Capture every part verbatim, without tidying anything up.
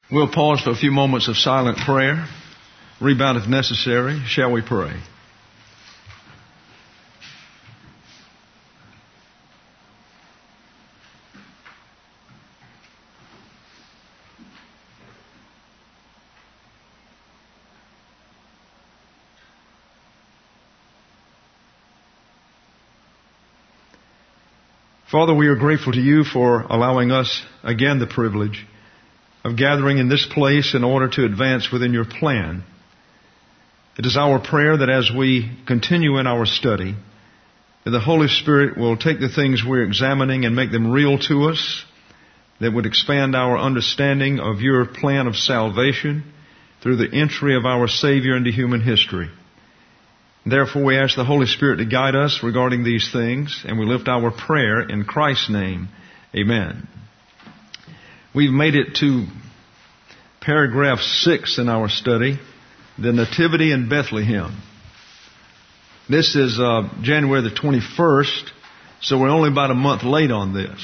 We'll pause for a few moments of silent prayer. Rebound if necessary. Shall we pray? Father, we are grateful to you for allowing us again the privilege of gathering in this place in order to advance within your plan. It is our prayer that as we continue in our study, that the Holy Spirit will take the things we're examining and make them real to us, that would expand our understanding of your plan of salvation through the entry of our Savior into human history. Therefore, we ask the Holy Spirit to guide us regarding these things, and we lift our prayer in Christ's name. Amen. We've made it to paragraph six in our study, the Nativity in Bethlehem. This is uh, January the twenty-first, so we're only about a month late on this.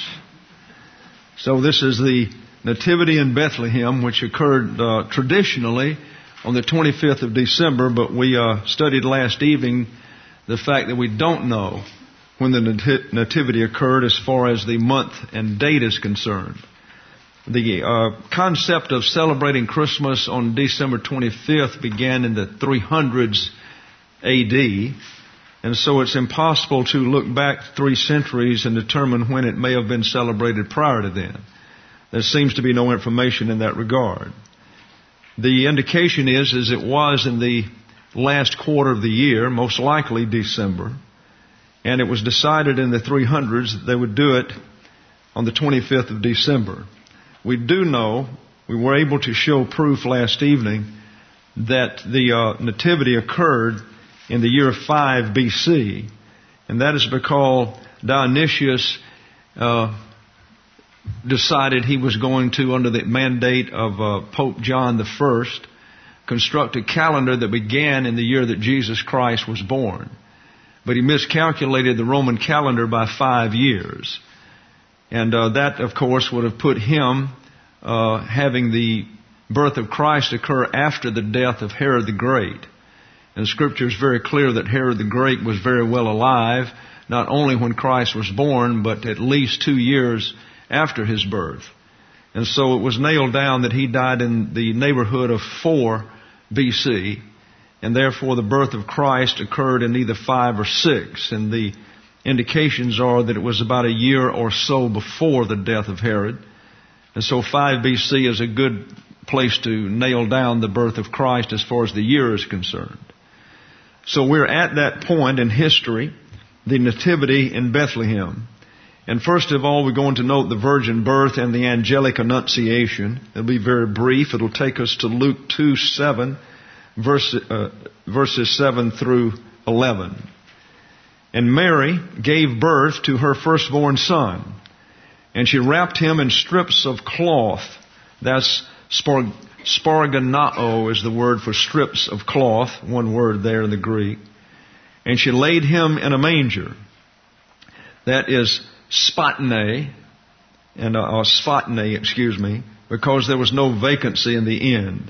So this is the Nativity in Bethlehem, which occurred uh, traditionally on the twenty-fifth of December, but we uh, studied last evening the fact that we don't know when the nat- Nativity occurred as far as the month and date is concerned. The uh, concept of celebrating Christmas on December twenty-fifth began in the three hundreds A D, and so it's impossible to look back three centuries and determine when it may have been celebrated prior to then. There seems to be no information in that regard. The indication is, is it was in the last quarter of the year, most likely December, and it was decided in the three hundreds that they would do it on the twenty-fifth of December. We do know, we were able to show proof last evening that the uh, Nativity occurred in the year five B C, and that is because Dionysius uh, decided he was going to, under the mandate of uh, Pope John the First, construct a calendar that began in the year that Jesus Christ was born. But he miscalculated the Roman calendar by five years. And uh, that, of course, would have put him uh, having the birth of Christ occur after the death of Herod the Great. And Scripture is very clear that Herod the Great was very well alive, not only when Christ was born, but at least two years after his birth. And so it was nailed down that he died in the neighborhood of four B C, and therefore the birth of Christ occurred in either five or six, and the indications are that it was about a year or so before the death of Herod. And so five B C is a good place to nail down the birth of Christ as far as the year is concerned. So we're at that point in history, the Nativity in Bethlehem. And first of all, we're going to note the virgin birth and the angelic annunciation. It'll be very brief. It'll take us to Luke two seven, verse, uh, verses seven through eleven. And Mary gave birth to her firstborn son, and she wrapped him in strips of cloth. That's spar- sparganao is the word for strips of cloth, one word there in the Greek. And she laid him in a manger. That is spotne, and uh, or spotne, excuse me, because there was no vacancy in the end.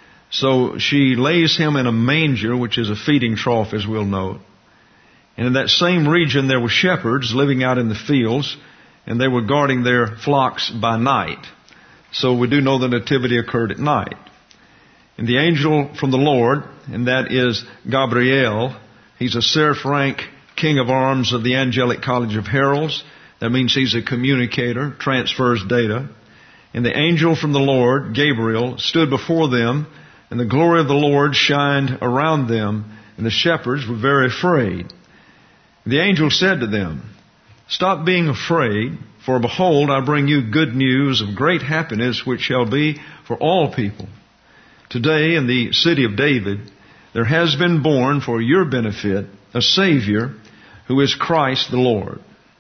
So she lays him in a manger, which is a feeding trough, as we'll note. And in that same region, there were shepherds living out in the fields, and they were guarding their flocks by night. So we do know the nativity occurred at night. And the angel from the Lord, and that is Gabriel, he's a seraph rank king of arms of the angelic college of heralds. That means he's a communicator, transfers data. And the angel from the Lord, Gabriel, stood before them, and the glory of the Lord shined around them, and the shepherds were very afraid. The angel said to them, "Stop being afraid, for behold, I bring you good news of great happiness, which shall be for all people. Today in the city of David, there has been born for your benefit a Savior, who is Christ the Lord."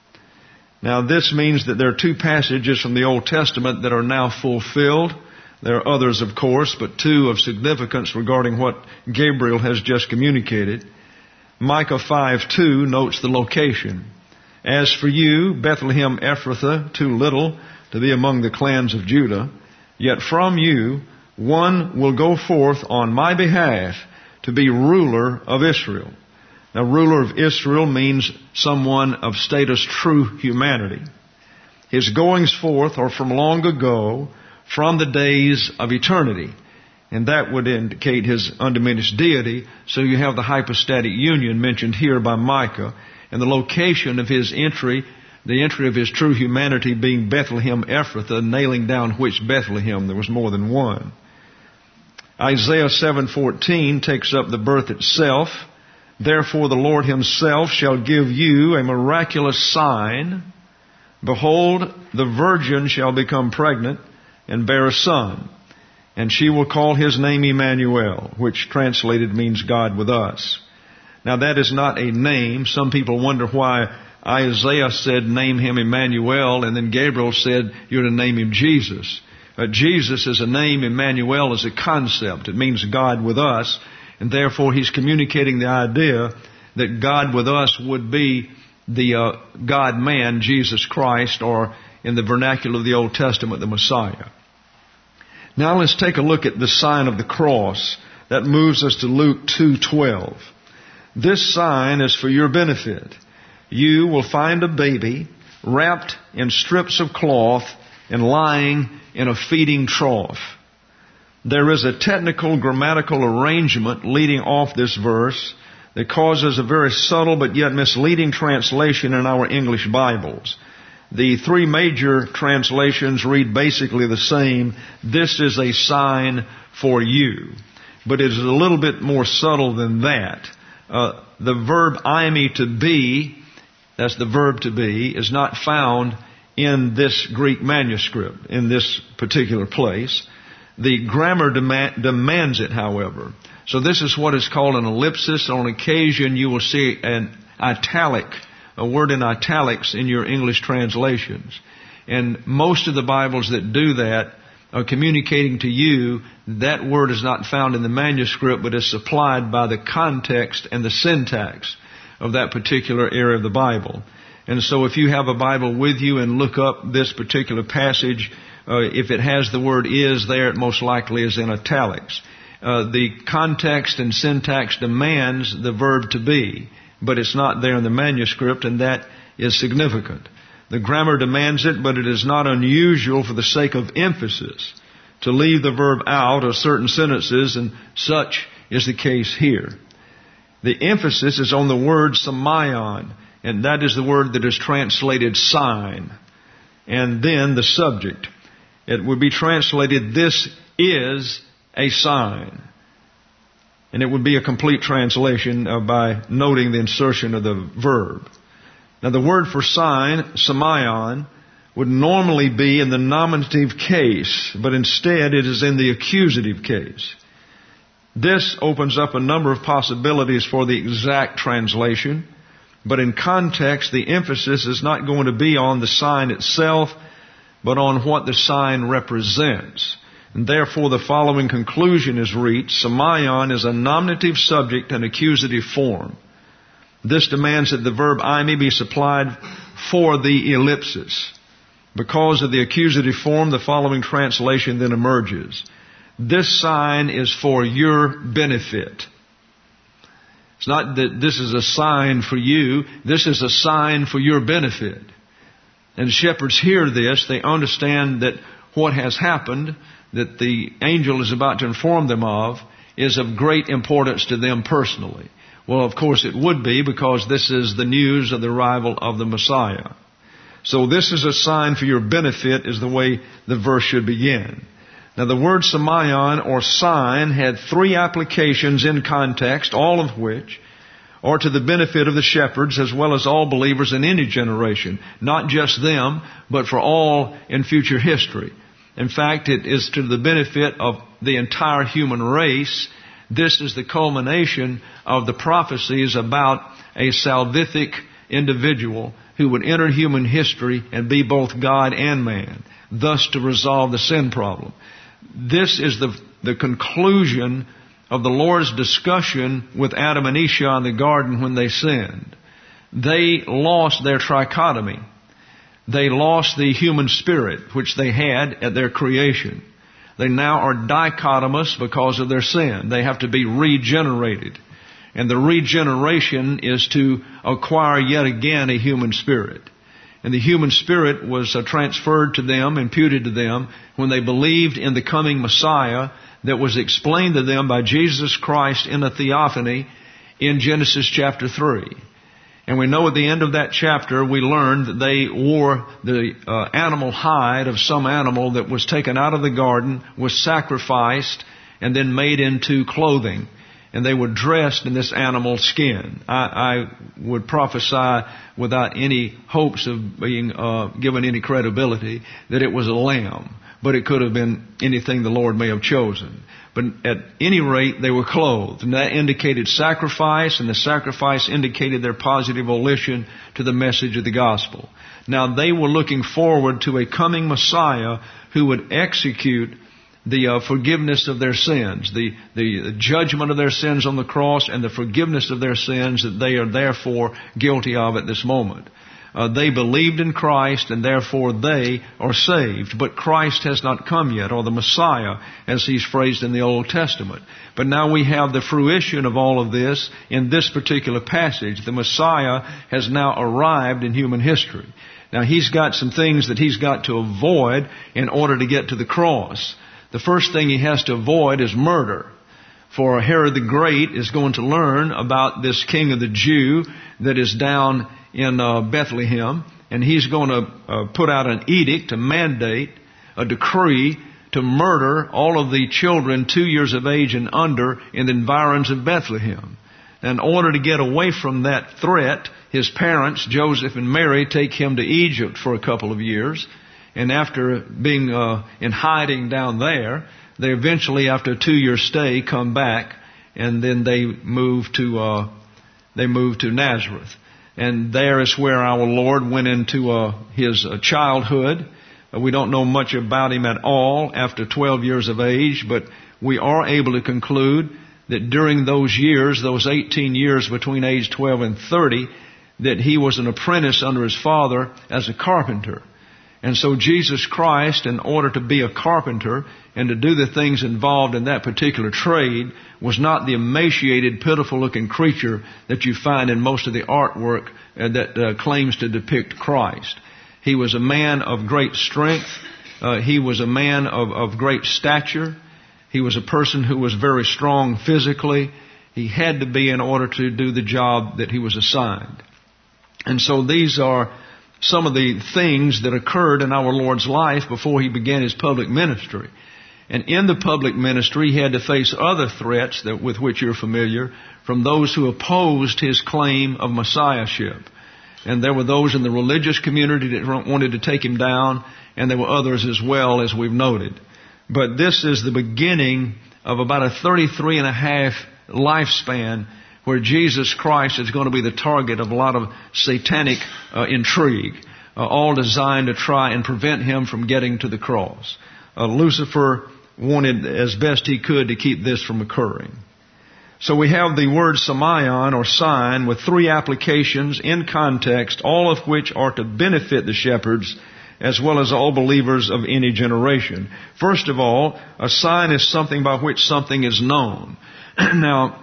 Now this means that there are two passages from the Old Testament that are now fulfilled. There are others, of course, but two of significance regarding what Gabriel has just communicated. Micah five two notes the location. "As for you, Bethlehem Ephrathah, too little to be among the clans of Judah, Yet from you one will go forth on my behalf to be ruler of Israel. Now, ruler of Israel means someone of status true humanity. His goings forth are from long ago, from the days of eternity. And that would indicate his undiminished deity. So you have the hypostatic union mentioned here by Micah, and the location of his entry, the entry of his true humanity being Bethlehem Ephrathah, nailing down which Bethlehem. There was more than one. Isaiah seven fourteen takes up the birth itself. Therefore the Lord himself shall give you a miraculous sign. Behold, the virgin shall become pregnant and bear a son, and she will call his name Emmanuel, which translated means God with us. Now that is not a name. Some people wonder why Isaiah said, name him Emmanuel, and then Gabriel said, you're to name him Jesus. Uh, Jesus is a name, Emmanuel is a concept. It means God with us, and therefore he's communicating the idea that God with us would be the uh, God-man, Jesus Christ, or in the vernacular of the Old Testament, the Messiah. Now let's take a look at the sign of the cross. That moves us to Luke two twelve. This sign is for your benefit. You will find a baby wrapped in strips of cloth and lying in a feeding trough. There is a technical grammatical arrangement leading off this verse that causes a very subtle but yet misleading translation in our English Bibles. The three major translations read basically the same. This is a sign for you. But it is a little bit more subtle than that. Uh, the verb eimi, to be, that's the verb to be, is not found in this Greek manuscript, in this particular place. The grammar demand, demands it, however. So this is what is called an ellipsis. On occasion you will see an italic, a word in italics in your English translations. And most of the Bibles that do that are communicating to you that word is not found in the manuscript, but is supplied by the context and the syntax of that particular area of the Bible. And so if you have a Bible with you and look up this particular passage, uh, if it has the word is there, it most likely is in italics. Uh, the context and syntax demands the verb to be, but it's not there in the manuscript, and that is significant. The grammar demands it, but it is not unusual for the sake of emphasis to leave the verb out of certain sentences, and such is the case here. The emphasis is on the word semeion, and that is the word that is translated sign. And then the subject. It would be translated, this is a sign. And it would be a complete translation uh, by noting the insertion of the verb. Now the word for sign, semeion, would normally be in the nominative case, but instead it is in the accusative case. This opens up a number of possibilities for the exact translation, but in context the emphasis is not going to be on the sign itself, but on what the sign represents. And therefore the following conclusion is reached. Semeion is a nominative subject and accusative form. This demands that the verb eimi be supplied for the ellipsis. Because of the accusative form, the following translation then emerges. This sign is for your benefit. It's not that this is a sign for you. This is a sign for your benefit. And shepherds hear this. They understand that what has happened, that the angel is about to inform them of, is of great importance to them personally. Well, of course it would be, because this is the news of the arrival of the Messiah. So this is a sign for your benefit is the way the verse should begin. Now the word semeion or sign had three applications in context, all of which are to the benefit of the shepherds as well as all believers in any generation. Not just them, but for all in future history. In fact, it is to the benefit of the entire human race. This is the culmination of the prophecies about a salvific individual who would enter human history and be both God and man, thus to resolve the sin problem. This is the, the conclusion of the Lord's discussion with Adam and Eve in the garden when they sinned. They lost their trichotomy. They lost the human spirit, which they had at their creation. They now are dichotomous because of their sin. They have to be regenerated. And the regeneration is to acquire yet again a human spirit. And the human spirit was uh, transferred to them, imputed to them, when they believed in the coming Messiah that was explained to them by Jesus Christ in a theophany in Genesis chapter three. And we know at the end of that chapter we learned that they wore the uh, animal hide of some animal that was taken out of the garden, was sacrificed, and then made into clothing. And they were dressed in this animal skin. I, I would prophesy without any hopes of being uh, given any credibility that it was a lamb. But it could have been anything the Lord may have chosen. But at any rate, they were clothed. And that indicated sacrifice, and the sacrifice indicated their positive volition to the message of the gospel. Now, they were looking forward to a coming Messiah who would execute the uh, forgiveness of their sins, the, the judgment of their sins on the cross, and the forgiveness of their sins that they are therefore guilty of at this moment. Uh, they believed in Christ, and therefore they are saved. But Christ has not come yet, or the Messiah, as he's phrased in the Old Testament. But now we have the fruition of all of this in this particular passage. The Messiah has now arrived in human history. Now, he's got some things that he's got to avoid in order to get to the cross. The first thing he has to avoid is murder. For Herod the Great is going to learn about this king of the Jew that is down in uh, Bethlehem, and he's going to uh, put out an edict, a mandate, a decree to murder all of the children two years of age and under in the environs of Bethlehem. In order to get away from that threat, his parents, Joseph and Mary, take him to Egypt for a couple of years. And after being uh, in hiding down there, they eventually, after a two-year stay, come back, and then they move to uh, they move to Nazareth. And there is where our Lord went into uh, his uh, childhood. Uh, we don't know much about him at all after twelve years of age, but we are able to conclude that during those years, those eighteen years between age twelve and thirty, that he was an apprentice under his father as a carpenter. And so Jesus Christ, in order to be a carpenter and to do the things involved in that particular trade, was not the emaciated, pitiful-looking creature that you find in most of the artwork that uh, claims to depict Christ. He was a man of great strength. Uh, he was a man of, of great stature. He was a person who was very strong physically. He had to be in order to do the job that he was assigned. And so these are some of the things that occurred in our Lord's life before he began his public ministry. And in the public ministry, he had to face other threats that, with which you're familiar, from those who opposed his claim of messiahship. And there were those in the religious community that wanted to take him down, and there were others as well, as we've noted. But this is the beginning of about a thirty-three and a half lifespan where Jesus Christ is going to be the target of a lot of satanic uh, intrigue, uh, all designed to try and prevent him from getting to the cross. Uh, Lucifer wanted as best he could to keep this from occurring. So we have the word Samion, or sign, with three applications in context, all of which are to benefit the shepherds as well as all believers of any generation. First of all, a sign is something by which something is known. Now,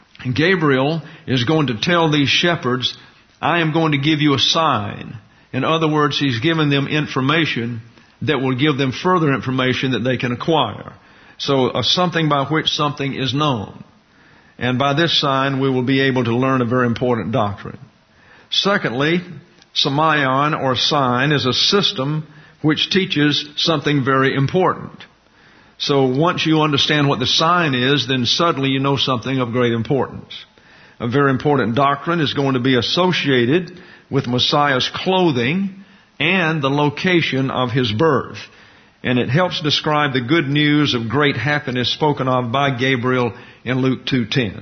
Gabriel is going to tell these shepherds, I am going to give you a sign. In other words, he's given them information that will give them further information that they can acquire. So uh, something by which something is known. And by this sign, we will be able to learn a very important doctrine. Secondly, Samion, or sign, is a system which teaches something very important. So once you understand what the sign is, then suddenly you know something of great importance. A very important doctrine is going to be associated with Messiah's clothing and the location of his birth. And it helps describe the good news of great happiness spoken of by Gabriel in Luke two ten.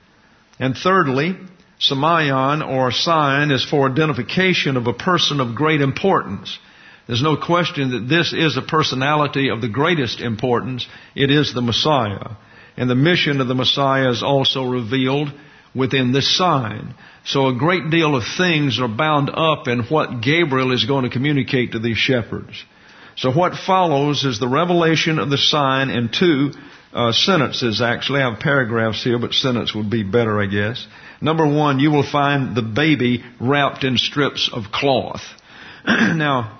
And thirdly, Samion, or sign, is for identification of a person of great importance. There's no question that this is a personality of the greatest importance. It is the Messiah. And the mission of the Messiah is also revealed within this sign. So a great deal of things are bound up in what Gabriel is going to communicate to these shepherds. So what follows is the revelation of the sign in two uh, sentences, actually. I have paragraphs here, but sentence would be better, I guess. Number one, you will find the baby wrapped in strips of cloth. Now,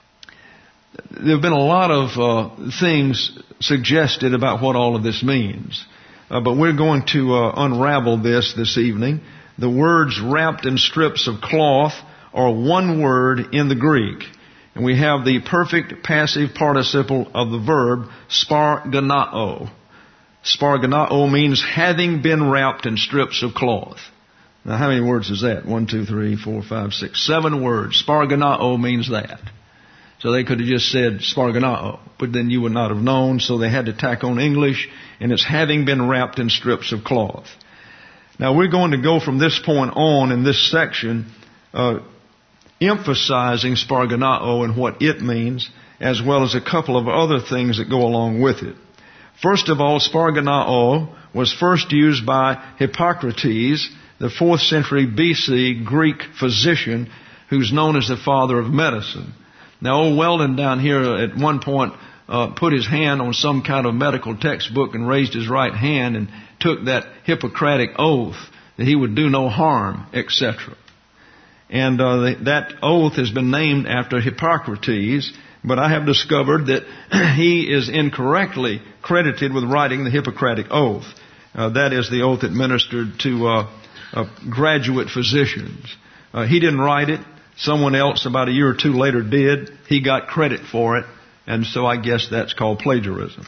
there have been a lot of uh, things suggested about what all of this means. Uh, but we're going to uh, unravel this this evening. The words wrapped in strips of cloth are one word in the Greek. And we have the perfect passive participle of the verb sparganao. Sparganao means having been wrapped in strips of cloth. Now, how many words is that? One, two, three, four, five, six, seven words. Sparganao means that. So they could have just said sparganao, but then you would not have known, so they had to tack on English, and it's having been wrapped in strips of cloth. Now, we're going to go from this point on in this section, uh, emphasizing sparganao and what it means, as well as a couple of other things that go along with it. First of all, sparganao was first used by Hippocrates, the fourth century B C Greek physician who's known as the father of medicine. Now, old Weldon down here at one point uh, put his hand on some kind of medical textbook and raised his right hand and took that Hippocratic oath that he would do no harm, et cetera. And uh, that oath has been named after Hippocrates, but I have discovered that he is incorrectly credited with writing the Hippocratic oath. Uh, that is the oath administered to uh, uh, graduate physicians. Uh, he didn't write it. Someone else about a year or two later did. He got credit for it, and so I guess that's called plagiarism.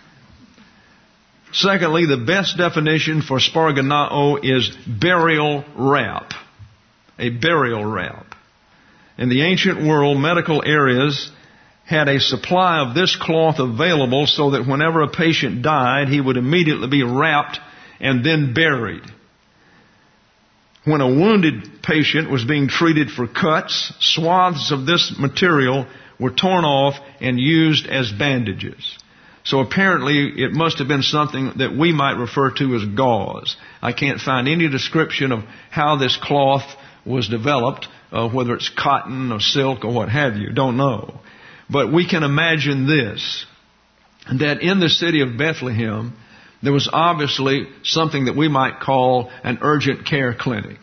Secondly, the best definition for sparganao is burial wrap. A burial wrap. In the ancient world, medical areas had a supply of this cloth available so that whenever a patient died, he would immediately be wrapped and then buried. When a wounded patient was being treated for cuts, swaths of this material were torn off and used as bandages. So apparently it must have been something that we might refer to as gauze. I can't find any description of how this cloth was developed, uh, whether it's cotton or silk or what have you. Don't know. But we can imagine this, that in the city of Bethlehem, there was obviously something that we might call an urgent care clinic.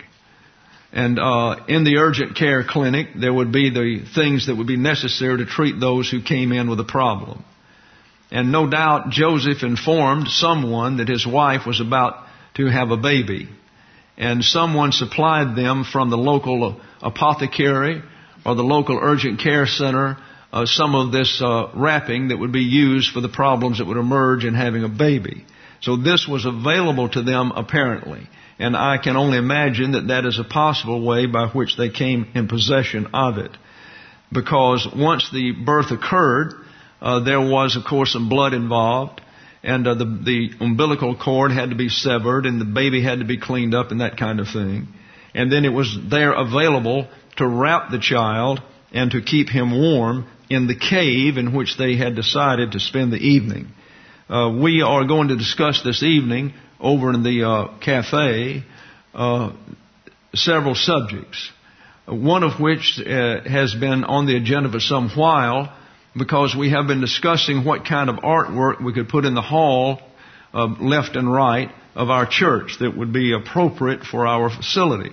And uh, in the urgent care clinic, there would be the things that would be necessary to treat those who came in with a problem. And no doubt Joseph informed someone that his wife was about to have a baby. And someone supplied them from the local apothecary or the local urgent care center uh, some of this uh, wrapping that would be used for the problems that would emerge in having a baby. So this was available to them apparently. And I can only imagine that that is a possible way by which they came in possession of it. Because once the birth occurred, uh, there was, of course, some blood involved. And uh, the, the umbilical cord had to be severed and the baby had to be cleaned up and that kind of thing. And then it was there available to wrap the child and to keep him warm in the cave in which they had decided to spend the evening. Uh, we are going to discuss this evening over in the uh, cafe uh, several subjects, one of which uh, has been on the agenda for some while because we have been discussing what kind of artwork we could put in the hall uh, left and right of our church that would be appropriate for our facility.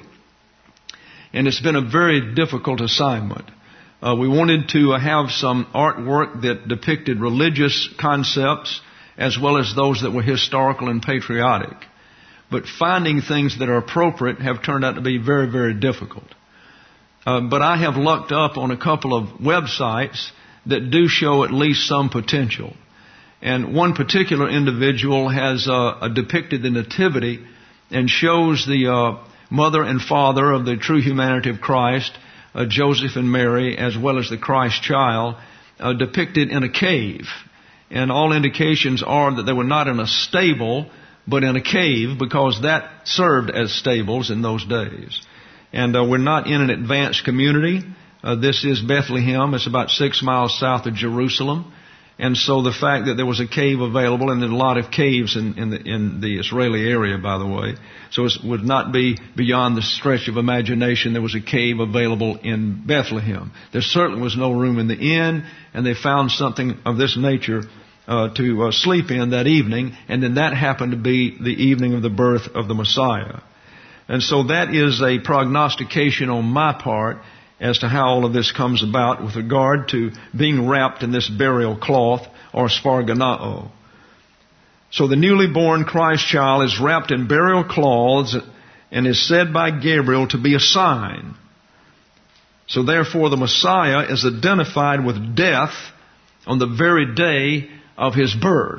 And it's been a very difficult assignment. Uh, we wanted to have some artwork that depicted religious concepts as well as those that were historical and patriotic. But finding things that are appropriate have turned out to be very, very difficult. Uh, but I have looked up on a couple of websites that do show at least some potential. And one particular individual has uh, depicted the Nativity and shows the uh, mother and father of the true humanity of Christ, uh, Joseph and Mary, as well as the Christ child, uh, depicted in a cave. And all indications are that they were not in a stable, but in a cave, because that served as stables in those days. And uh, we're not in an advanced community. Uh, this is Bethlehem. It's about six miles south of Jerusalem. And so the fact that there was a cave available, and there are a lot of caves in, in, the, in the Israeli area, by the way, so it would not be beyond the stretch of imagination there was a cave available in Bethlehem. There certainly was no room in the inn, and they found something of this nature uh, to uh, sleep in that evening, and then that happened to be the evening of the birth of the Messiah. And so that is a prognostication on my part as to how all of this comes about with regard to being wrapped in this burial cloth or sparganao. So the newly born Christ child is wrapped in burial cloths and is said by Gabriel to be a sign. So therefore the Messiah is identified with death on the very day of his birth.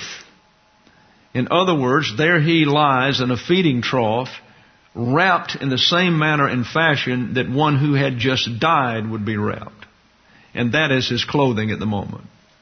In other words, there he lies in a feeding trough, wrapped in the same manner and fashion that one who had just died would be wrapped. And that is his clothing at the moment.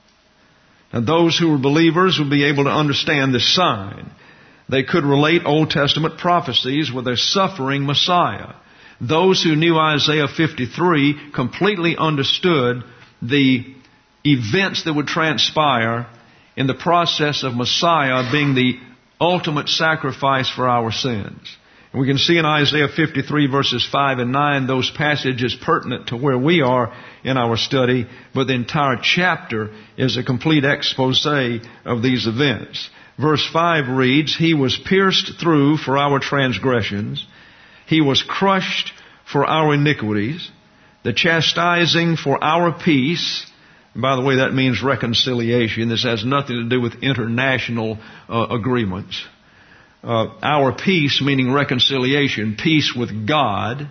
And those who were believers would be able to understand this sign. They could relate Old Testament prophecies with a suffering Messiah. Those who knew Isaiah fifty-three completely understood the events that would transpire in the process of Messiah being the ultimate sacrifice for our sins. And we can see in Isaiah fifty-three verses five and nine those passages pertinent to where we are in our study, but the entire chapter is a complete expose of these events. Verse five reads, He was pierced through for our transgressions. He was crushed for our iniquities. The chastising for our peace. And by the way, that means reconciliation. This has nothing to do with international uh, agreements. Uh, our peace, meaning reconciliation, peace with God,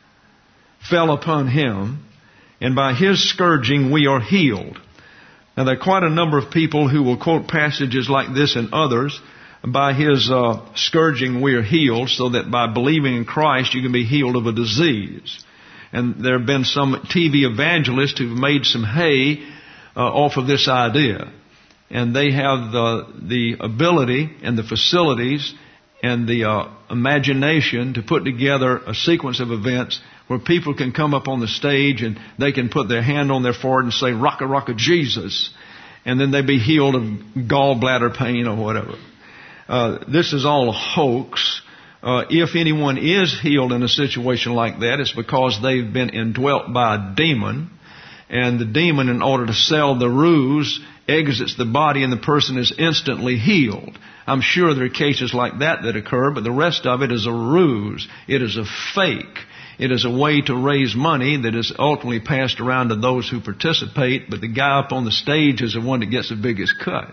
fell upon Him, and by His scourging we are healed. Now there are quite a number of people who will quote passages like this and others. By His uh, scourging we are healed, so that by believing in Christ you can be healed of a disease. And there have been some T V evangelists who've made some hay uh, off of this idea. And they have the, the ability and the facilities and the uh, imagination to put together a sequence of events where people can come up on the stage and they can put their hand on their forehead and say, "Rocka, rocka, Jesus," and then they be healed of gallbladder pain or whatever. Uh, this is all a hoax. Uh, if anyone is healed in a situation like that, it's because they've been indwelt by a demon, and the demon, in order to sell the ruse, exits the body and the person is instantly healed. I'm sure there are cases like that that occur, but the rest of it is a ruse. It is a fake. It is a way to raise money that is ultimately passed around to those who participate, but the guy up on the stage is the one that gets the biggest cut.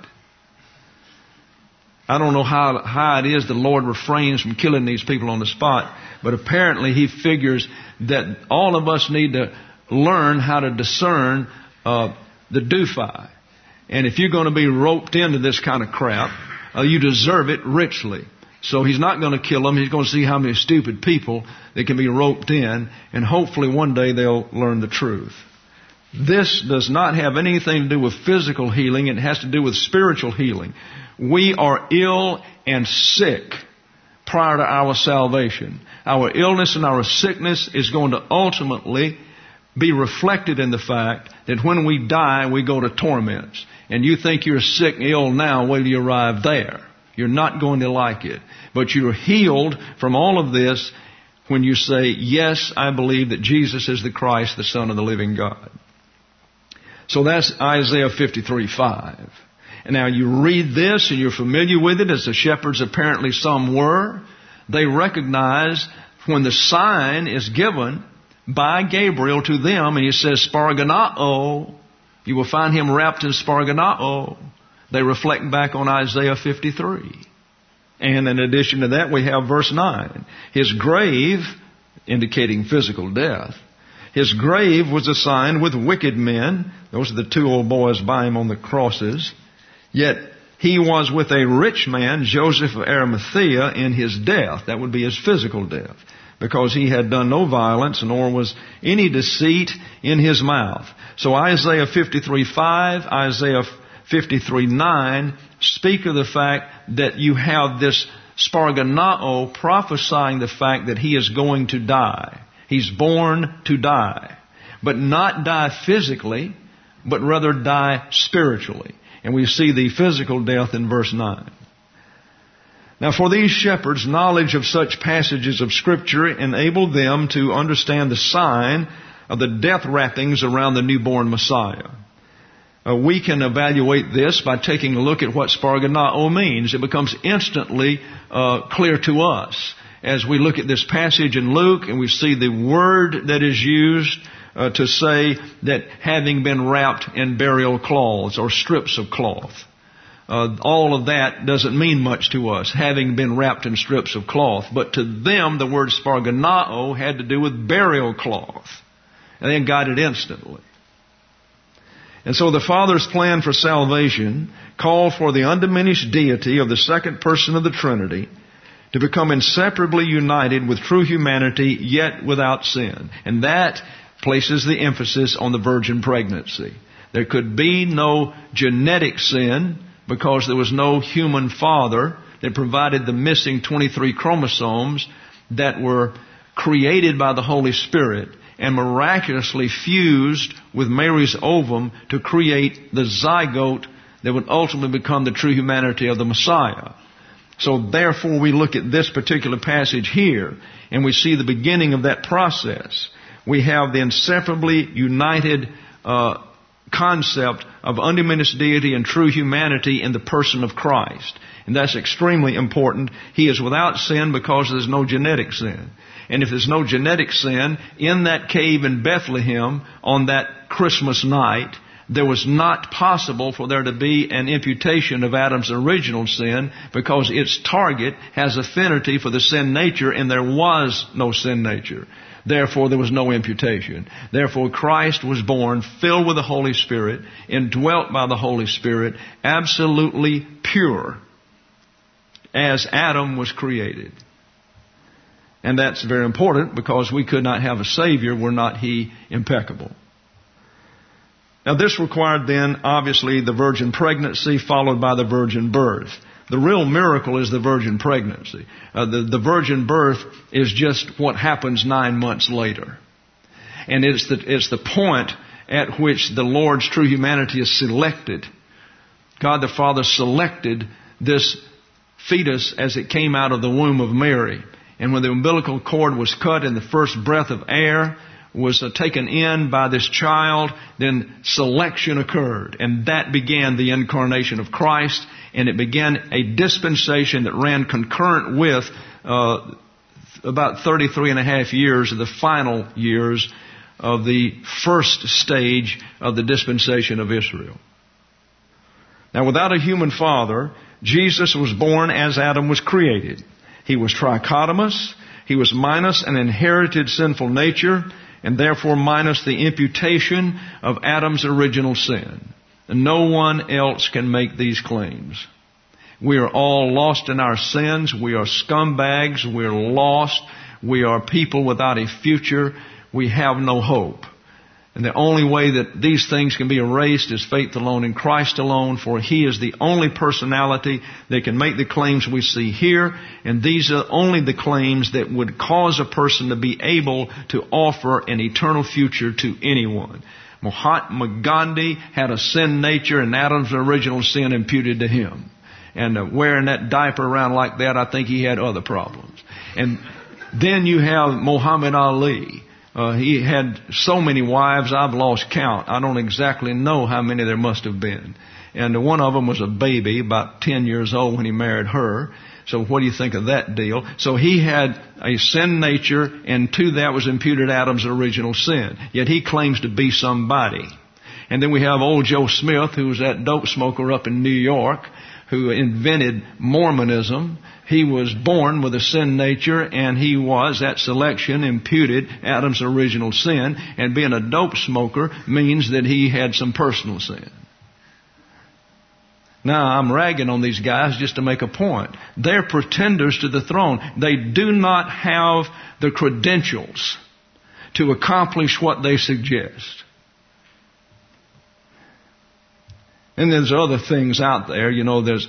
I don't know how, how it is the Lord refrains from killing these people on the spot, but apparently He figures that all of us need to learn how to discern uh, the doofi. And if you're going to be roped into this kind of crap, uh, you deserve it richly. So He's not going to kill them. He's going to see how many stupid people that can be roped in, and hopefully one day they'll learn the truth. This does not have anything to do with physical healing. It has to do with spiritual healing. We are ill and sick prior to our salvation. Our illness and our sickness is going to ultimately be reflected in the fact that when we die, we go to torments. And you think you're sick and ill now, wait till you arrive there. You're not going to like it. But you're healed from all of this when you say, yes, I believe that Jesus is the Christ, the Son of the living God. So that's Isaiah fifty-three five. And now you read this and you're familiar with it, as the shepherds apparently some were. They recognize when the sign is given by Gabriel to them, and he says, sparganao, you will find him wrapped in sparganao. They reflect back on Isaiah fifty-three. And in addition to that, we have verse nine. His grave, indicating physical death, his grave was assigned with wicked men. Those are the two old boys by him on the crosses. Yet he was with a rich man, Joseph of Arimathea, in his death. That would be his physical death, because he had done no violence, nor was any deceit in his mouth. So Isaiah fifty-three five, Isaiah fifty-three nine speak of the fact that you have this sparganao prophesying the fact that he is going to die. He's born to die. But not die physically, but rather die spiritually. And we see the physical death in verse nine. Now for these shepherds, knowledge of such passages of Scripture enabled them to understand the sign of the death wrappings around the newborn Messiah. Uh, we can evaluate this by taking a look at what sparganao means. It becomes instantly uh, clear to us as we look at this passage in Luke and we see the word that is used uh, to say that having been wrapped in burial cloths or strips of cloth. Uh, all of that doesn't mean much to us, having been wrapped in strips of cloth. But to them, the word sparganao had to do with burial cloth. And they got it instantly. And so the Father's plan for salvation called for the undiminished deity of the second person of the Trinity to become inseparably united with true humanity, yet without sin. And that places the emphasis on the virgin pregnancy. There could be no genetic sin because there was no human father that provided the missing twenty-three chromosomes that were created by the Holy Spirit and miraculously fused with Mary's ovum to create the zygote that would ultimately become the true humanity of the Messiah. So therefore we look at this particular passage here and we see the beginning of that process. We have the inseparably united uh, concept of undiminished deity and true humanity in the person of Christ. And that's extremely important. He is without sin because there's no genetic sin. And if there's no genetic sin, in that cave in Bethlehem on that Christmas night, there was not possible for there to be an imputation of Adam's original sin because its target has affinity for the sin nature and there was no sin nature. Therefore, there was no imputation. Therefore, Christ was born filled with the Holy Spirit, indwelt by the Holy Spirit, absolutely pure as Adam was created. And that's very important because we could not have a Savior were not He impeccable. Now this required then, obviously, the virgin pregnancy followed by the virgin birth. The real miracle is the virgin pregnancy. Uh, the, the virgin birth is just what happens nine months later. And it's the, it's the point at which the Lord's true humanity is selected. God the Father selected this fetus as it came out of the womb of Mary. And when the umbilical cord was cut and the first breath of air was uh, taken in by this child, then selection occurred. And that began the incarnation of Christ. And it began a dispensation that ran concurrent with uh, about thirty-three and a half years of the final years of the first stage of the dispensation of Israel. Now, without a human father, Jesus was born as Adam was created. He was trichotomous. He was minus an inherited sinful nature and therefore minus the imputation of Adam's original sin. And no one else can make these claims. We are all lost in our sins. We are scumbags. We are lost. We are people without a future. We have no hope. And the only way that these things can be erased is faith alone in Christ alone, for He is the only personality that can make the claims we see here, and these are only the claims that would cause a person to be able to offer an eternal future to anyone. Mahatma Gandhi had a sin nature and Adam's original sin imputed to him. And uh, wearing that diaper around like that, I think he had other problems. And then you have Muhammad Ali. Uh, he had so many wives, I've lost count. I don't exactly know how many there must have been. And one of them was a baby, about ten years old when he married her. So what do you think of that deal? So he had a sin nature, and to that was imputed Adam's original sin. Yet he claims to be somebody. And then we have old Joe Smith, who was that dope smoker up in New York, who invented Mormonism. He was born with a sin nature, and he was, at selection, imputed Adam's original sin. And being a dope smoker means that he had some personal sin. Now, I'm ragging on these guys just to make a point. They're pretenders to the throne. They do not have the credentials to accomplish what they suggest. And there's other things out there. You know, there's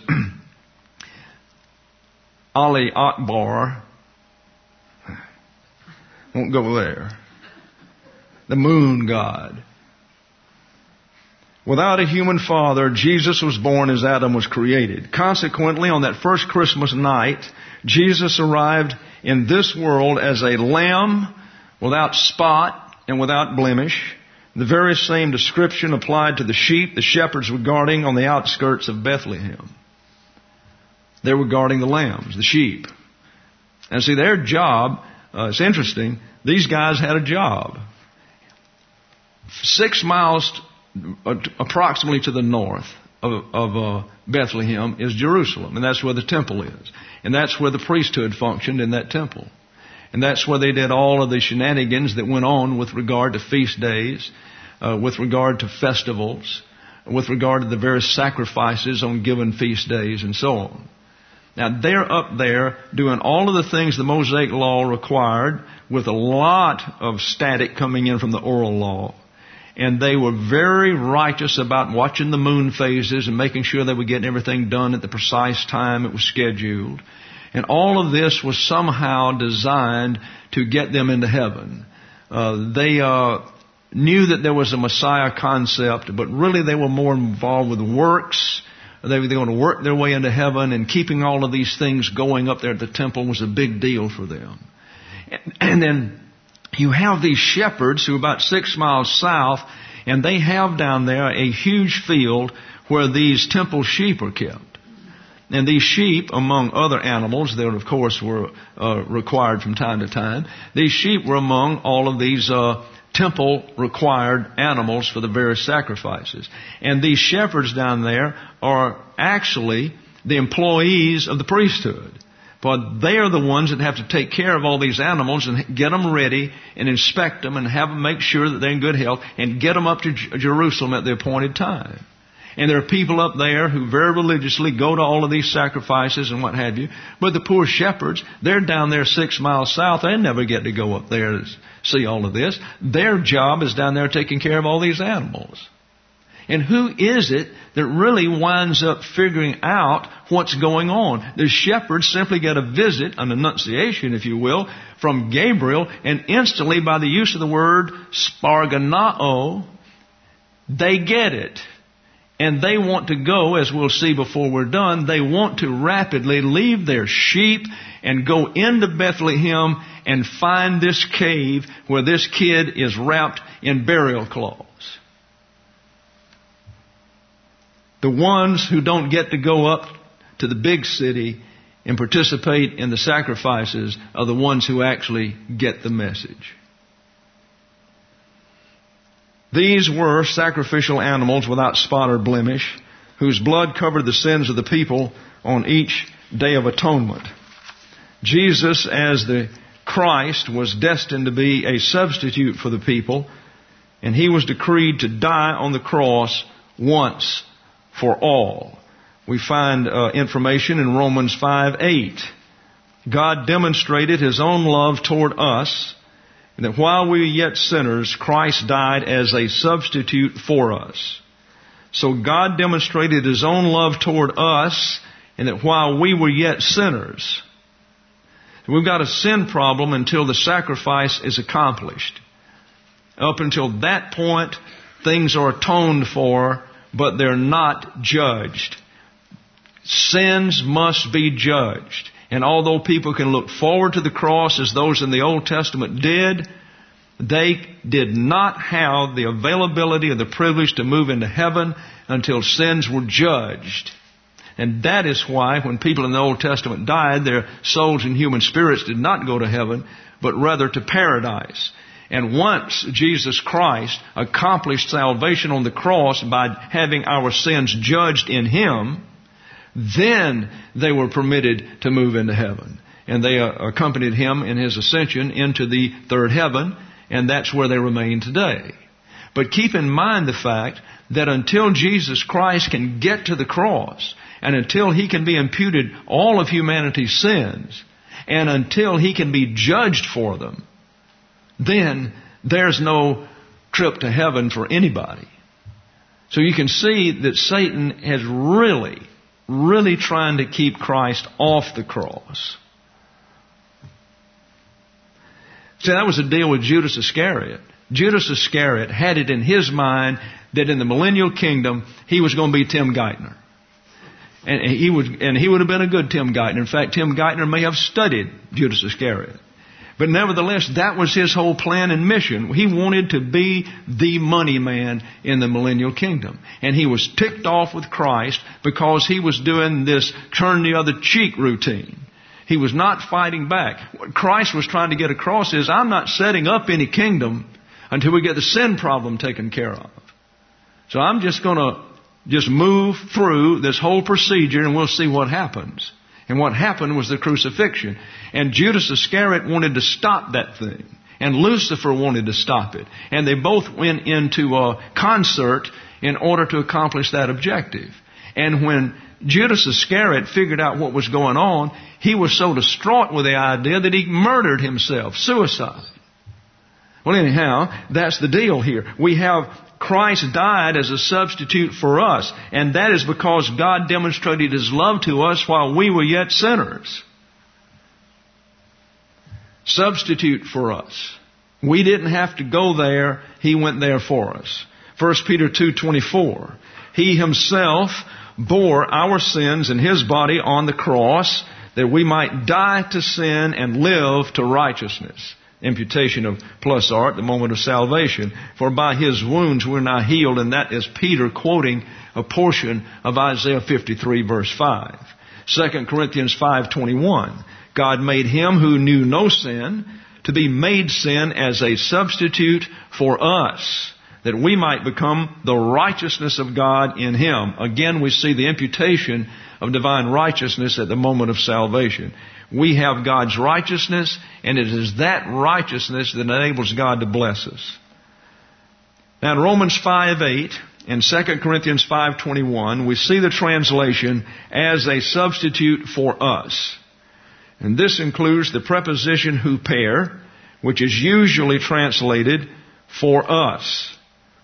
Ali Akbar. Won't go there. The moon god. Without a human father, Jesus was born as Adam was created. Consequently, on that first Christmas night, Jesus arrived in this world as a lamb without spot and without blemish. The very same description applied to the sheep the shepherds were guarding on the outskirts of Bethlehem. They were guarding the lambs, the sheep. And see, their job, uh, it's interesting, these guys had a job. Six miles uh, approximately to the north of, of uh, Bethlehem is Jerusalem, and that's where the temple is. And that's where the priesthood functioned in that temple. And that's where they did all of the shenanigans that went on with regard to feast days, uh, with regard to festivals, with regard to the various sacrifices on given feast days and so on. Now, they're up there doing all of the things the Mosaic Law required with a lot of static coming in from the oral law. And they were very righteous about watching the moon phases and making sure they were getting everything done at the precise time it was scheduled. And all of this was somehow designed to get them into heaven. Uh, they uh, knew that there was a Messiah concept, but really they were more involved with works. They were going to work their way into heaven, and keeping all of these things going up there at the temple was a big deal for them. And, and then you have these shepherds who are about six miles south, and they have down there a huge field where these temple sheep are kept. And these sheep, among other animals that, of course, were uh, required from time to time, these sheep were among all of these uh temple-required animals for the various sacrifices. And these shepherds down there are actually the employees of the priesthood. But they are the ones that have to take care of all these animals and get them ready and inspect them and have them make sure that they're in good health and get them up to J- Jerusalem at the appointed time. And there are people up there who very religiously go to all of these sacrifices and what have you. But the poor shepherds, they're down there six miles south. They never get to go up there to see all of this. Their job is down there taking care of all these animals. And who is it that really winds up figuring out what's going on? The shepherds simply get a visit, an annunciation, if you will, from Gabriel, and instantly by the use of the word sparganao, they get it. And they want to go, as we'll see before we're done, they want to rapidly leave their sheep and go into Bethlehem and find this cave where this kid is wrapped in burial cloths. The ones who don't get to go up to the big city and participate in the sacrifices are the ones who actually get the message. These were sacrificial animals without spot or blemish, whose blood covered the sins of the people on each day of atonement. Jesus, as the Christ, was destined to be a substitute for the people, and He was decreed to die on the cross once for all. We find uh, information in Romans five eight. God demonstrated His own love toward us, and that while we were yet sinners, Christ died as a substitute for us. So God demonstrated His own love toward us, and that while we were yet sinners, we've got a sin problem until the sacrifice is accomplished. Up until that point, things are atoned for, but they're not judged. Sins must be judged. And although people can look forward to the cross as those in the Old Testament did, they did not have the availability or the privilege to move into heaven until sins were judged. And that is why when people in the Old Testament died, their souls and human spirits did not go to heaven, but rather to paradise. And once Jesus Christ accomplished salvation on the cross by having our sins judged in Him, then they were permitted to move into heaven. And they accompanied Him in His ascension into the third heaven, and that's where they remain today. But keep in mind the fact that until Jesus Christ can get to the cross, and until He can be imputed all of humanity's sins, and until He can be judged for them, then there's no trip to heaven for anybody. So you can see that Satan has really, really trying to keep Christ off the cross. See, that was the deal with Judas Iscariot. Judas Iscariot had it in his mind that in the millennial kingdom, he was going to be Tim Geithner. And he would, and he would have been a good Tim Geithner. In fact, Tim Geithner may have studied Judas Iscariot. But nevertheless, that was his whole plan and mission. He wanted to be the money man in the millennial kingdom. And he was ticked off with Christ because he was doing this turn the other cheek routine. He was not fighting back. What Christ was trying to get across is, I'm not setting up any kingdom until we get the sin problem taken care of. So I'm just going to just move through this whole procedure and we'll see what happens. And what happened was the crucifixion. And Judas Iscariot wanted to stop that thing. And Lucifer wanted to stop it. And they both went into a concert in order to accomplish that objective. And when Judas Iscariot figured out what was going on, he was so distraught with the idea that he murdered himself. Suicide. Well, anyhow, that's the deal here. We have Christ died as a substitute for us. And that is because God demonstrated His love to us while we were yet sinners. Substitute for us. We didn't have to go there. He went there for us. First Peter two twenty-four. He Himself bore our sins in His body on the cross, that we might die to sin and live to righteousness. Imputation of plus R at the moment of salvation. For by His wounds we're now healed. And that is Peter quoting a portion of Isaiah fifty-three verse five. Second Corinthians five twenty-one. God made Him who knew no sin to be made sin as a substitute for us, that we might become the righteousness of God in Him. Again, we see the imputation of divine righteousness at the moment of salvation. We have God's righteousness, and it is that righteousness that enables God to bless us. Now in Romans five eight and Second Corinthians five twenty-one, we see the translation as a substitute for us. And this includes the preposition huper, which is usually translated for us.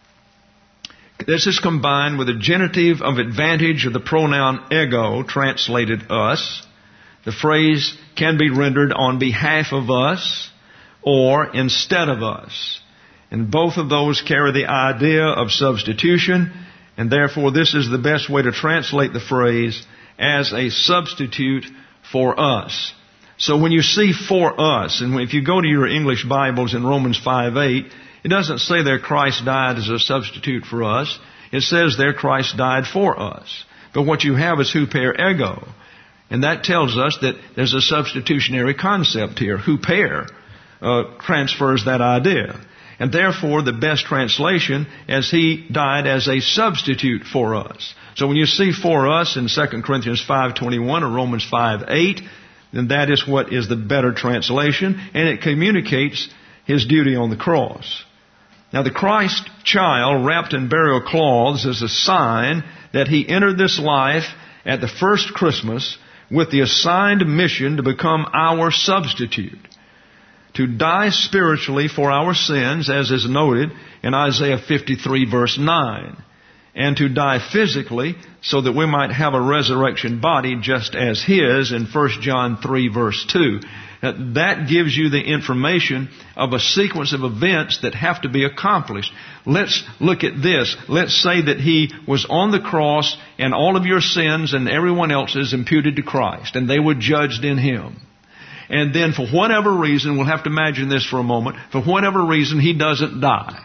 This is combined with the genitive of advantage of the pronoun ego, translated us. The phrase can be rendered on behalf of us or instead of us. And both of those carry the idea of substitution, and therefore this is the best way to translate the phrase as a substitute for us. So when you see for us, and if you go to your English Bibles in Romans five eight, it doesn't say there Christ died as a substitute for us. It says there Christ died for us. But what you have is huper ego. And that tells us that there's a substitutionary concept here. Huper uh, transfers that idea. And therefore, the best translation is He died as a substitute for us. So when you see for us in Second Corinthians five twenty-one or Romans five eight, then that is what is the better translation. And it communicates His duty on the cross. Now the Christ child wrapped in burial cloths is a sign that He entered this life at the first Christmas with the assigned mission to become our substitute, to die spiritually for our sins, as is noted in Isaiah fifty-three verse nine, and to die physically so that we might have a resurrection body just as His in First John three verse two. Now, that gives you the information of a sequence of events that have to be accomplished. Let's look at this. Let's say that He was on the cross and all of your sins and everyone else's imputed to Christ, and they were judged in Him. And then for whatever reason, we'll have to imagine this for a moment, for whatever reason He doesn't die.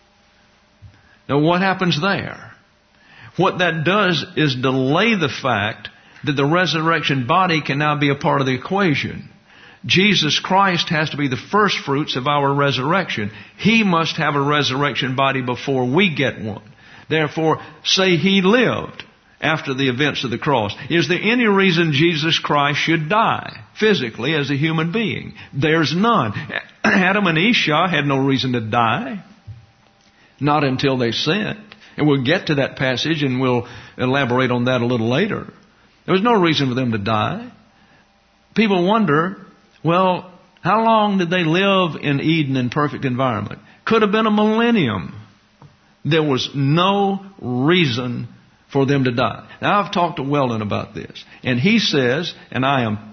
Now what happens there? What that does is delay the fact that the resurrection body can now be a part of the equation. Jesus Christ has to be the first fruits of our resurrection. He must have a resurrection body before we get one. Therefore, say He lived after the events of the cross. Is there any reason Jesus Christ should die physically as a human being? There's none. Adam and Esau had no reason to die. Not until they sinned. And we'll get to that passage and we'll elaborate on that a little later. There was no reason for them to die. People wonder, well, how long did they live in Eden in perfect environment? Could have been a millennium. There was no reason for them to die. Now, I've talked to Weldon about this. And he says, and I am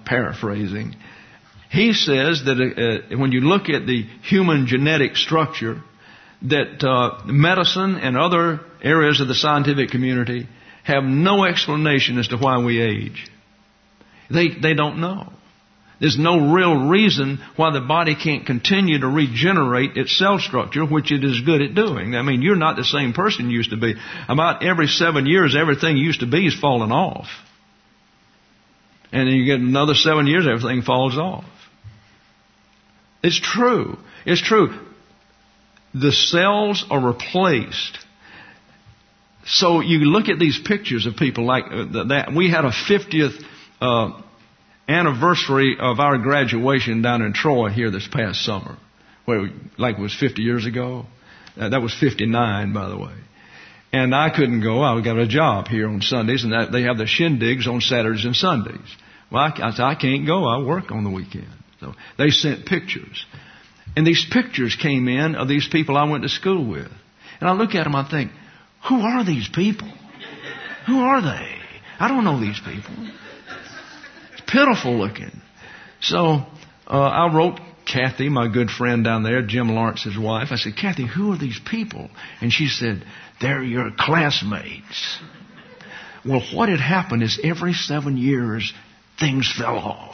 paraphrasing, he says that uh, when you look at the human genetic structure, that uh, medicine and other areas of the scientific community have no explanation as to why we age. They, they don't know. There's no real reason why the body can't continue to regenerate its cell structure, which it is good at doing. I mean, you're not the same person you used to be. About every seven years, everything you used to be is falling off. And then you get another seven years, everything falls off. It's true. It's true. The cells are replaced. So you look at these pictures of people like that. We had a fiftieth uh, anniversary of our graduation down in Troy here this past summer. Where, like it was fifty years ago. Uh, that was fifty-nine, by the way. And I couldn't go. I got a job here on Sundays, and that, they have the shindigs on Saturdays and Sundays. Well, I, I said, I can't go. I work on the weekend. So they sent pictures. And these pictures came in of these people I went to school with. And I look at them, I think, who are these people? Who are they? I don't know these people. It's pitiful looking. So uh, I wrote Kathy, my good friend down there, Jim Lawrence's wife. I said, Kathy, who are these people? And she said, they're your classmates. Well, what had happened is every seven years, things fell off.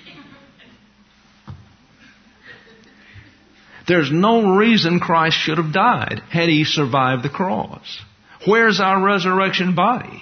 There's no reason Christ should have died had He survived the cross. Where's our resurrection body?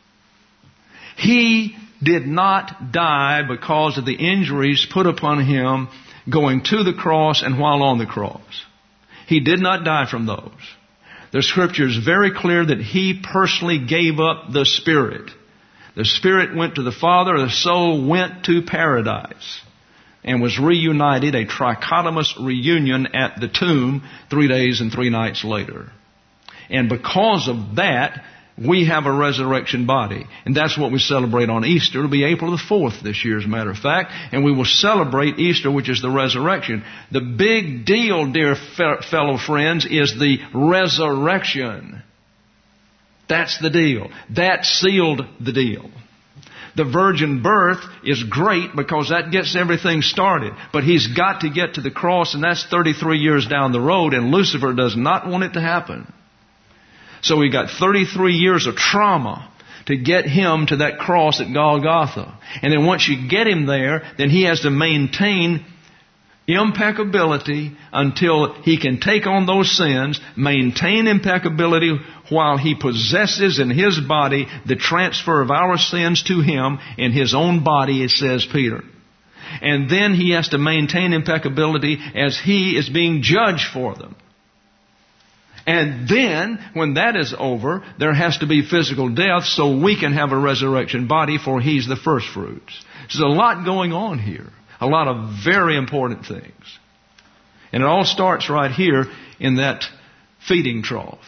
He did not die because of the injuries put upon Him going to the cross and while on the cross. He did not die from those. The Scripture is very clear that He personally gave up the Spirit. The Spirit went to the Father, the soul went to paradise and was reunited, a trichotomous reunion at the tomb three days and three nights later. And because of that, we have a resurrection body. And that's what we celebrate on Easter. It'll be April the fourth this year, as a matter of fact. And we will celebrate Easter, which is the resurrection. The big deal, dear fellow friends, is the resurrection. That's the deal. That sealed the deal. The virgin birth is great because that gets everything started. But He's got to get to the cross, and that's thirty-three years down the road, and Lucifer does not want it to happen. So we got thirty-three years of trauma to get Him to that cross at Golgotha. And then once you get Him there, then He has to maintain impeccability until He can take on those sins, maintain impeccability while He possesses in His body the transfer of our sins to Him in His own body, it says Peter. And then He has to maintain impeccability as He is being judged for them. And then, when that is over, there has to be physical death so we can have a resurrection body, for He's the first fruits. There's a lot going on here. A lot of very important things. And it all starts right here in that feeding trough.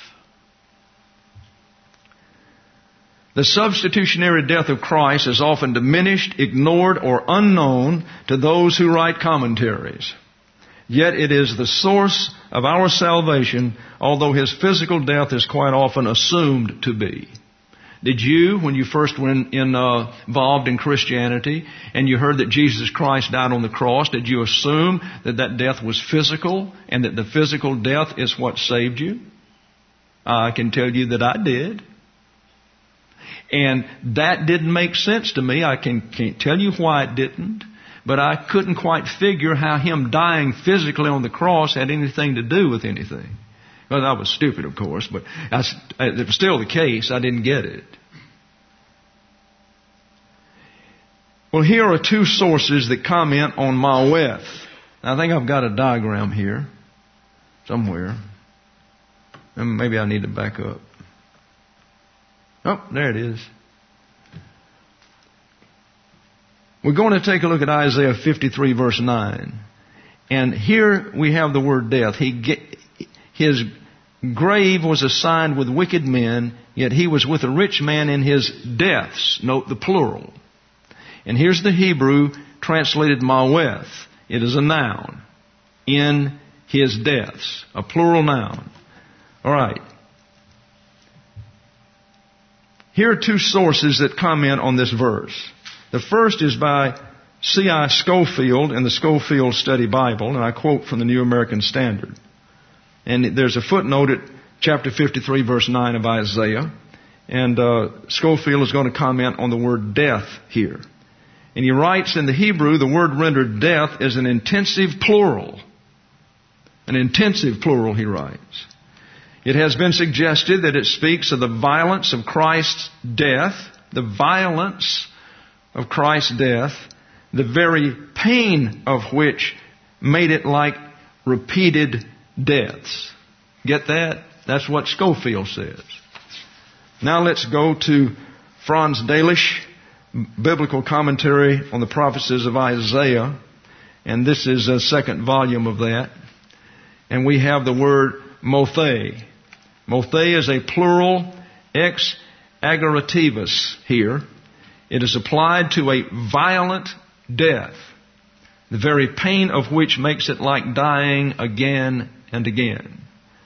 The substitutionary death of Christ is often diminished, ignored, or unknown to those who write commentaries. Yet it is the source of our salvation, although His physical death is quite often assumed to be. Did you, when you first went in, uh, involved in Christianity and you heard that Jesus Christ died on the cross, did you assume that that death was physical and that the physical death is what saved you? I can tell you that I did. And that didn't make sense to me. I can, can't tell you why it didn't. But I couldn't quite figure how Him dying physically on the cross had anything to do with anything. Well, I was stupid, of course, but I, it was still the case. I didn't get it. Well, here are two sources that comment on Maweth. I think I've got a diagram here somewhere. And maybe I need to back up. Oh, there it is. We're going to take a look at Isaiah fifty-three, verse nine. And here we have the word death. He get, His grave was assigned with wicked men, yet He was with a rich man in His deaths. Note the plural. And here's the Hebrew translated Maweth. It is a noun. In His deaths. A plural noun. All right. Here are two sources that comment on this verse. The first is by C I Scofield in the Scofield Study Bible, and I quote from the New American Standard. And there's a footnote at chapter fifty-three, verse nine of Isaiah. And uh, Scofield is going to comment on the word death here. And he writes, in the Hebrew, the word rendered death is an intensive plural. An intensive plural, he writes. It has been suggested that it speaks of the violence of Christ's death, the violence of Christ's death, the very pain of which made it like repeated deaths. Get that? That's what Scofield says. Now let's go to Franz Delitzsch, Biblical Commentary on the Prophecies of Isaiah. And this is a second volume of that. And we have the word mothe. Mothe is a plural ex agerativus here. It is applied to a violent death, the very pain of which makes it like dying again and again.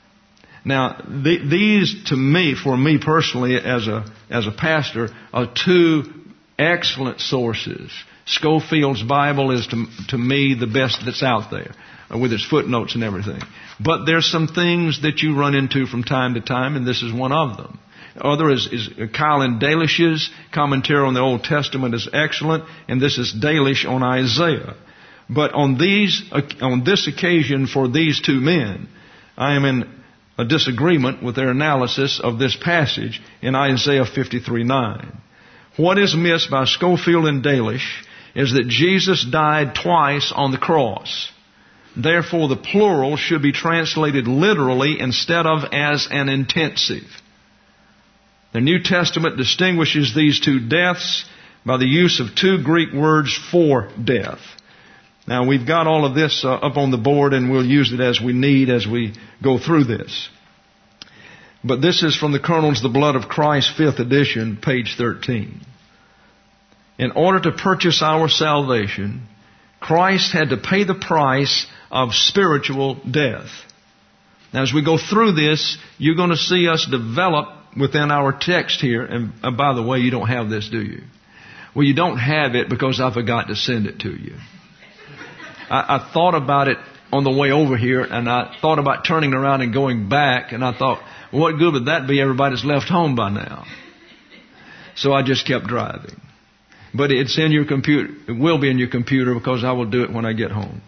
Now, th- these to me, for me personally, as a as a pastor, are two excellent sources. Scofield's Bible is to, to me the best that's out there, with its footnotes and everything. But there's some things that you run into from time to time, and this is one of them. Other is, is Keil Delitzsch's commentary on the Old Testament is excellent, and this is Delitzsch on Isaiah. But on these, on this occasion for these two men, I am in a disagreement with their analysis of this passage in Isaiah fifty-three nine. What is missed by Scofield and Delitzsch is that Jesus died twice on the cross. Therefore, the plural should be translated literally instead of as an intensive. The New Testament distinguishes these two deaths by the use of two Greek words for death. Now, we've got all of this uh, up on the board, and we'll use it as we need as we go through this. But this is from the Colonel's The Blood of Christ, fifth edition, page thirteen. In order to purchase our salvation, Christ had to pay the price of spiritual death. Now, as we go through this, you're going to see us develop within our text here. And uh, by the way, you don't have this, do you? Well, you don't have it because I forgot to send it to you. I, I thought about it on the way over here, and I thought about turning around and going back, and I thought, well, what good would that be? Everybody's left home by now. So I just kept driving. But it's in your computer. It will be in your computer because I will do it when I get home.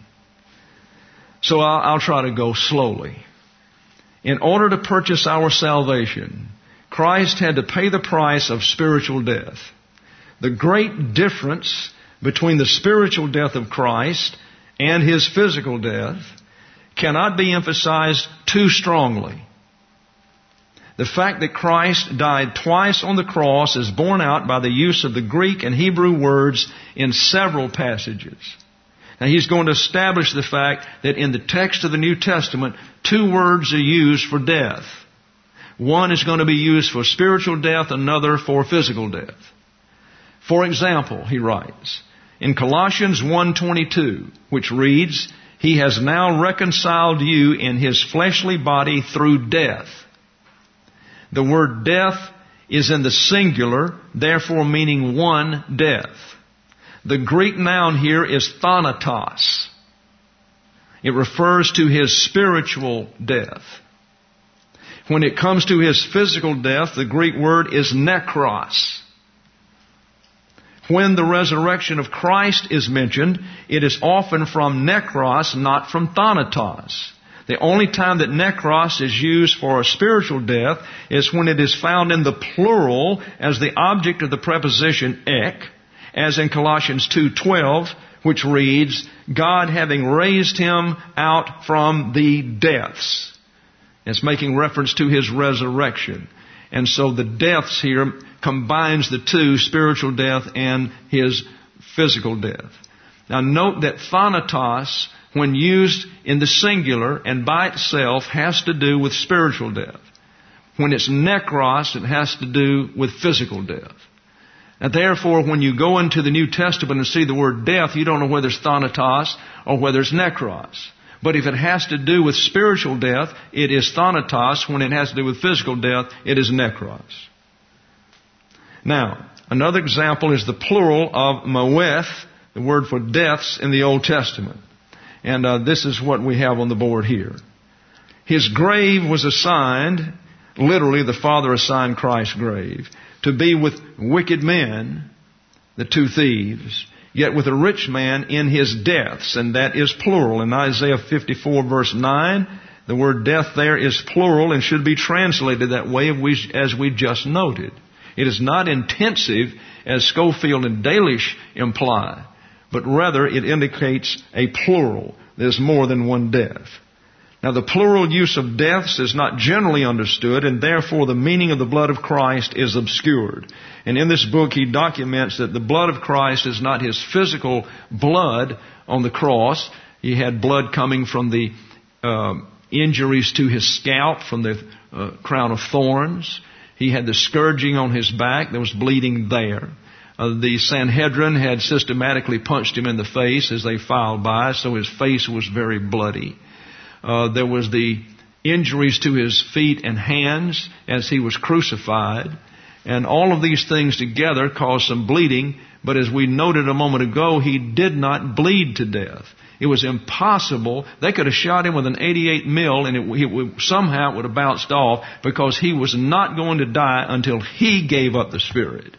So I'll, I'll try to go slowly. In order to purchase our salvation, Christ had to pay the price of spiritual death. The great difference between the spiritual death of Christ and His physical death cannot be emphasized too strongly. The fact that Christ died twice on the cross is borne out by the use of the Greek and Hebrew words in several passages. Now, he's going to establish the fact that in the text of the New Testament, two words are used for death. One is going to be used for spiritual death, another for physical death. For example, he writes, in Colossians one twenty-two, which reads, He has now reconciled you in His fleshly body through death. The word death is in the singular, therefore meaning one death. The Greek noun here is thanatos. It refers to His spiritual death. When it comes to His physical death, the Greek word is nekros. When the resurrection of Christ is mentioned, it is often from nekros, not from thanatos. The only time that nekros is used for a spiritual death is when it is found in the plural as the object of the preposition ek, as in Colossians two twelve, which reads, God having raised Him out from the deaths. It's making reference to His resurrection. And so the deaths here combines the two, spiritual death and His physical death. Now note that thanatos, when used in the singular and by itself, has to do with spiritual death. When it's nekros, it has to do with physical death. And therefore, when you go into the New Testament and see the word death, you don't know whether it's thanatos or whether it's nekros. But if it has to do with spiritual death, it is thanatos. When it has to do with physical death, it is nekros. Now, another example is the plural of maweth, the word for deaths in the Old Testament. And uh, this is what we have on the board here. His grave was assigned, literally the Father assigned Christ's grave, to be with wicked men, the two thieves, yet with a rich man in his deaths, and that is plural. In Isaiah fifty-four verse nine, the word death there is plural and should be translated that way as we just noted. It is not intensive as Schofield and Dalish imply, but rather it indicates a plural. There's more than one death. Now the plural use of deaths is not generally understood, and therefore the meaning of the blood of Christ is obscured. And in this book he documents that the blood of Christ is not his physical blood on the cross. He had blood coming from the uh, injuries to his scalp, from the uh, crown of thorns. He had the scourging on his back. There was bleeding there. Uh, the Sanhedrin had systematically punched him in the face as they filed by, so his face was very bloody. Uh, there was the injuries to his feet and hands as he was crucified. And all of these things together caused some bleeding. But as we noted a moment ago, he did not bleed to death. It was impossible. They could have shot him with an eighty-eight mil and it, it would, somehow it would have bounced off, because he was not going to die until he gave up the Spirit.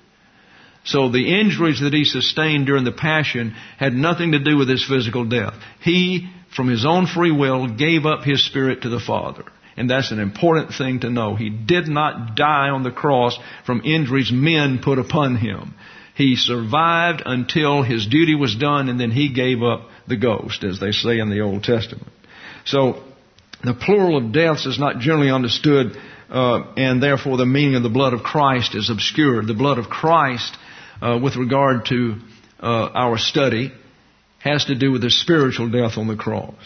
So the injuries that he sustained during the Passion had nothing to do with his physical death. He, from his own free will, gave up his spirit to the Father. And that's an important thing to know. He did not die on the cross from injuries men put upon him. He survived until his duty was done, and then he gave up the ghost, as they say in the Old Testament. So the plural of deaths is not generally understood, uh, and therefore the meaning of the blood of Christ is obscured. The blood of Christ, uh, with regard to uh, our study, has to do with his spiritual death on the cross.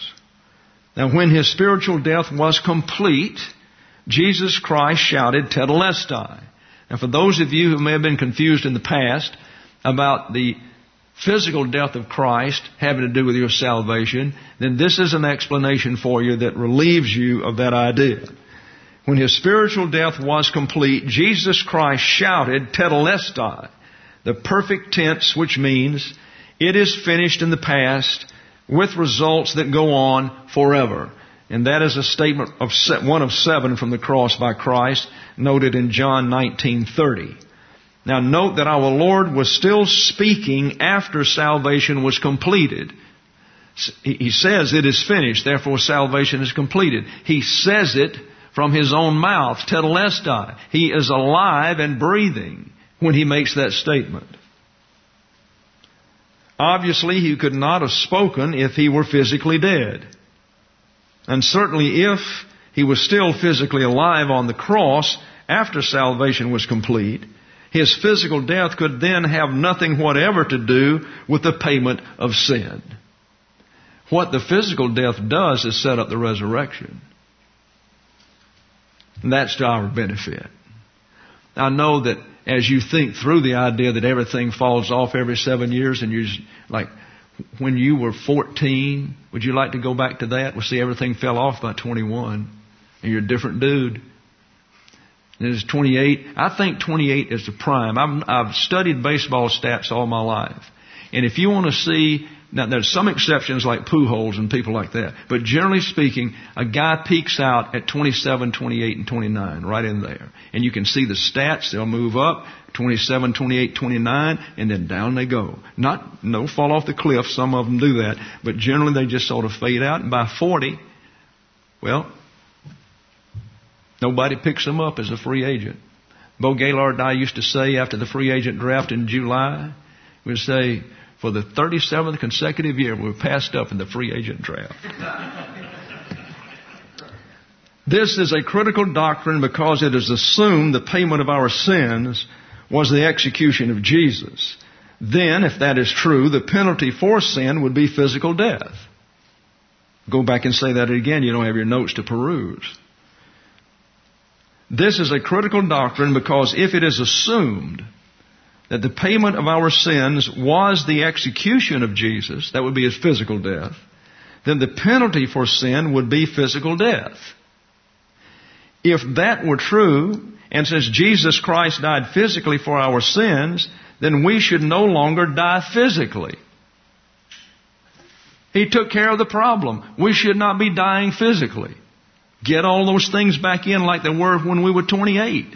Now, when his spiritual death was complete, Jesus Christ shouted, Tetelestai. Now, for those of you who may have been confused in the past about the physical death of Christ having to do with your salvation, then this is an explanation for you that relieves you of that idea. When his spiritual death was complete, Jesus Christ shouted, Tetelestai, the perfect tense, which means it is finished in the past, with results that go on forever. And that is a statement of one of seven from the cross by Christ, noted in John nineteen thirty. Now note that our Lord was still speaking after salvation was completed. He says it is finished, therefore salvation is completed. He says it from his own mouth, Tetelestai. He is alive and breathing when he makes that statement. Obviously, he could not have spoken if he were physically dead. And certainly if he was still physically alive on the cross after salvation was complete, his physical death could then have nothing whatever to do with the payment of sin. What the physical death does is set up the resurrection. And that's to our benefit. I know that as you think through the idea that everything falls off every seven years and you're just, like, when you were fourteen, would you like to go back to that? Well, see, everything fell off by twenty-one and you're a different dude. And it's twenty-eight. I think twenty-eight is the prime. I've, I've studied baseball stats all my life. And if you want to see, now there's some exceptions like Pujols and people like that, but generally speaking, a guy peaks out at twenty-seven, twenty-eight, and twenty-nine, right in there. And you can see the stats. They'll move up, twenty-seven, twenty-eight, twenty-nine, and then down they go. Not, no fall off the cliff. Some of them do that. But generally they just sort of fade out. And by forty, well, nobody picks them up as a free agent. Bo Gaylord and I used to say after the free agent draft in July, we'd say, for the thirty-seventh consecutive year, we were passed up in the free agent draft. This is a critical doctrine because it is assumed the payment of our sins was the execution of Jesus. Then, if that is true, the penalty for sin would be physical death. Go back and say that again. You don't have your notes to peruse. This is a critical doctrine because if it is assumed that the payment of our sins was the execution of Jesus, that would be his physical death, then the penalty for sin would be physical death. If that were true, and since Jesus Christ died physically for our sins, then we should no longer die physically. He took care of the problem. We should not be dying physically. get all those things back in like they were when we were twenty-eight.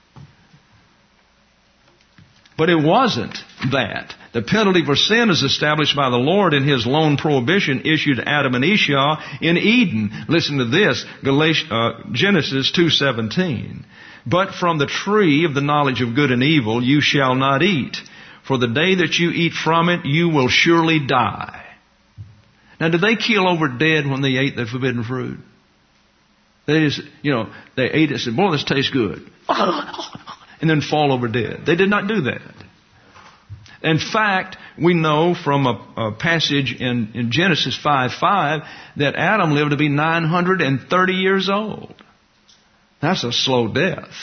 But it wasn't that. The penalty for sin is established by the Lord in His lone prohibition issued to Adam and Esau in Eden. Listen to this, Galatians, uh, Genesis two seventeen. But from the tree of the knowledge of good and evil you shall not eat, for the day that you eat from it you will surely die. Now, did they keel over dead when they ate the forbidden fruit? They just, you know, they ate it and said, boy, this tastes good. And then fall over dead. They did not do that. In fact, we know from a, a passage in, in Genesis five five that Adam lived to be nine hundred thirty years old. That's a slow death.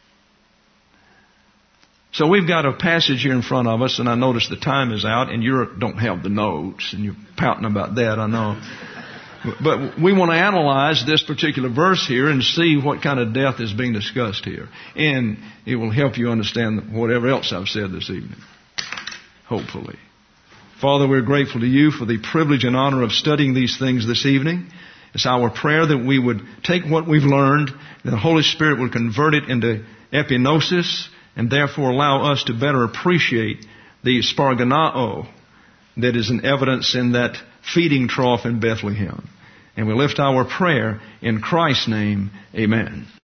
So we've got a passage here in front of us, and I notice the time is out, and you don't have the notes, and you're pouting about that, I know. But we want to analyze this particular verse here and see what kind of death is being discussed here. And it will help you understand whatever else I've said this evening. Hopefully. Father, we're grateful to you for the privilege and honor of studying these things this evening. It's our prayer that we would take what we've learned, that the Holy Spirit would convert it into epignosis, and therefore allow us to better appreciate the sparganao that is an evidence in that feeding trough in Bethlehem. And we lift our prayer in Christ's name. Amen.